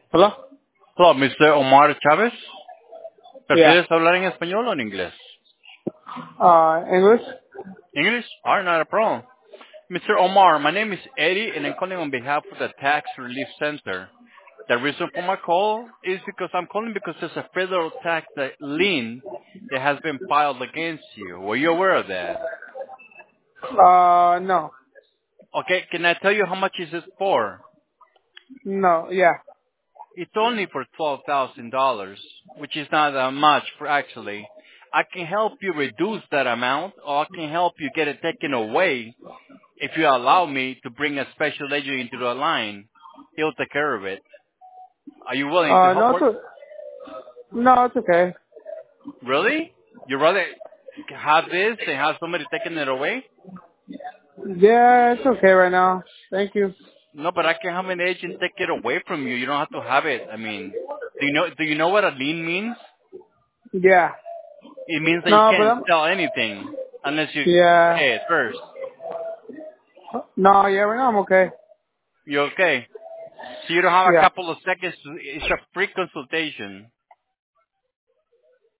Hello? Hello, Mr. Omar Chávez. Yeah. ¿Prefieres hablar en español o en inglés? English? English? All right, not a problem. Mr. Omar, my name is Eddie, and I'm calling on behalf of the Tax Relief Center. The reason for my call is because I'm calling because there's a federal tax lien that has been filed against you. Were you aware of that? No. Okay, can I tell you how much is it for? No, yeah. It's only for $12,000, which is not that much for actually. I can help you reduce that amount, or I can help you get it taken away if you allow me to bring a special agent into the line. He'll take care of it. Are you willing to help No, work? no, it's okay. Really? You rather have this and have somebody taking it away? Yeah, it's okay right now. Thank you. No, but I can have an agent take it away from you. You don't have to have it. I mean, do you know what a lien means? Yeah. It means that you No, but can't sell anything unless you yeah. pay it first. No, yeah, right now I'm okay. You okay? So you don't have a Yeah. couple of seconds. It's a free consultation.